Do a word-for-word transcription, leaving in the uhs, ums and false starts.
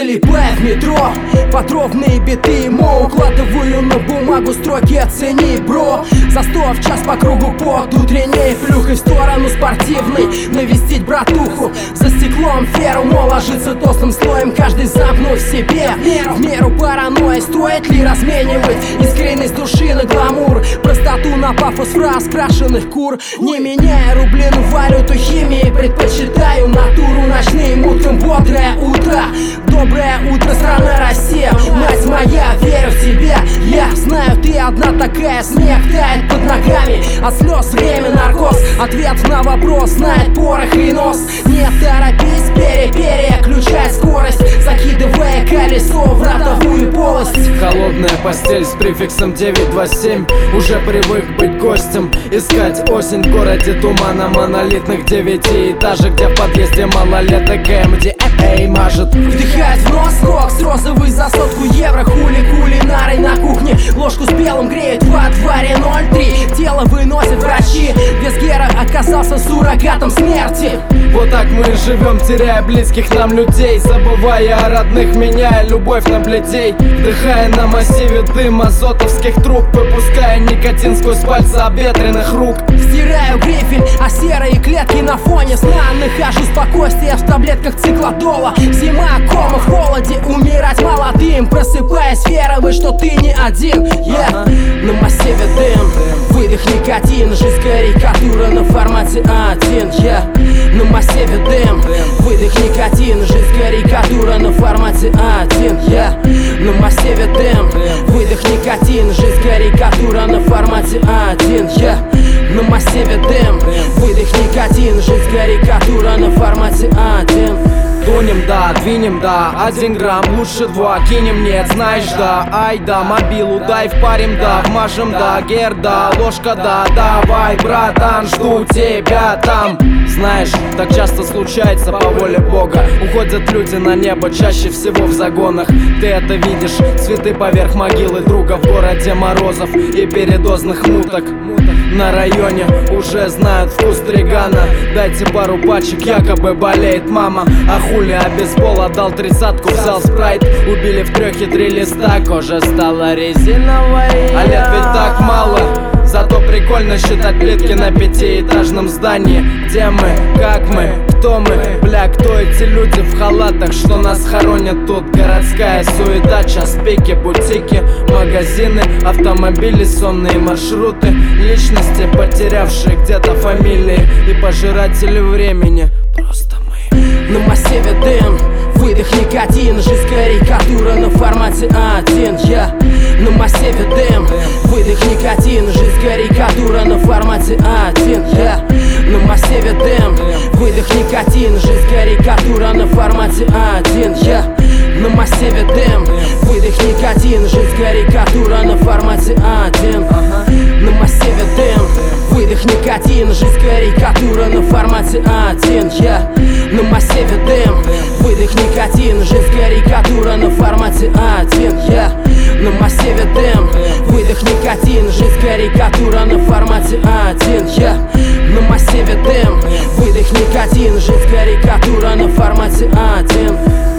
залипая в метро, под ровные биты ему укладываю на бумагу строки «Оцени, бро». За сто в час по кругу под утренней плюхой в сторону спортивной навестить братуху. За стеклом феру, мол, ложится толстым слоем, каждый замкнув в себе в меру паранойи. Стоит ли разменивать искренность души на гламур, простоту на пафос фраз крашеных кур? Не меняя рубли на валюту химии, предпочитаю натуру ночным утром. Бодрое утро, доброе утро, страна Россия. Мать моя, верю в тебя. Я знаю, ты одна такая, снег тает под ногами, от слез время наркоз. Ответ на вопрос знает порох и нос. Не торопись, пере-переключай скорость, закидывая колесо в ротовую полость. Холодная постель с префиксом девять два семь. Уже привык быть гостем, искать осень в городе тумана монолитных девятиэтажек, где в подъезде малолеток эм ди эй мажет. Вдыхает в нос кокс розовый за сотку евро. Хули кулинарой на кухне, ложку с белым греют в отваре ноль три. Тело выносят врачи, вес Гера оказался суррогатом смерти. Вот так мы живем, теряя близких нам людей, забывая о родных, меняя любовь на бледей. Вдыхая на массиве дым азотовских труб, выпуская никотин сквозь пальцы обветренных рук. Стираю грифель, а серые клетки на фоне сна. Нахожу спокойствие в таблетках циклодола. Зима, кома в холоде, умирать молодым, просыпаясь, веровый, что ты не один. Yeah. На массиве дым, выдох никотин, жизнь карикатура на формате а один. Yeah. На массиве дым, выдох никотин, жизнь карикатура на формате а один. Yeah. На массиве дым, выдох никотин, жизнь карикатура на формате а один. Yeah. На массиве дым, выдох никотин, жизнь карикатура на формате а один. Тонем, да, двинем, да, один грамм, лучше два, кинем, нет, знаешь, да. Ай, да, мобилу дай впарим, да, вмажем, да, гер, да, ложка, да. Давай, братан, жду тебя там. Знаешь, так часто случается по воле Бога. Уходят люди на небо, чаще всего в загонах. Ты это видишь, цветы поверх могилы друга в городе морозов и передозных муток. На районе уже знают вкус тригана. Дайте пару пачек, якобы болеет мама. А хули обезбол, отдал тридцатку, взял спрайт. Убили в трехе три листа, кожа стала резиновой. А лет ведь так мало, зато прикольно считать плитки на пятиэтажном здании. Где мы, как мы, кто мы, бля, кто эти люди в халатах, что нас хоронят тут? Городская суета, час пики, бутики, магазины, автомобили, сонные маршруты, личности, потерявшие где-то фамилии и пожиратели времени. Просто мы. На массиве дым, выдох никотин, жизнь карикатура на формате а один. Я на массиве дым, выдох никотин, жизнь карикатура на формате а один. Я на массиве дым, выдох никотин, жизнь карикатура на формате а один. Я на массиве дым, выдох никотин, жизнь карикатура на формате а один. На массиве дым, выдох никотин, жизнь карикатура на формате а один. Я на массиве дым, выдох никотин, жизнь карикатура на формате а один. Я на массиве дым, выдох никотин, жизнь карикатура на формате а один. Я на массиве дым, выдох никотин, жизнь карикатура на формате а один.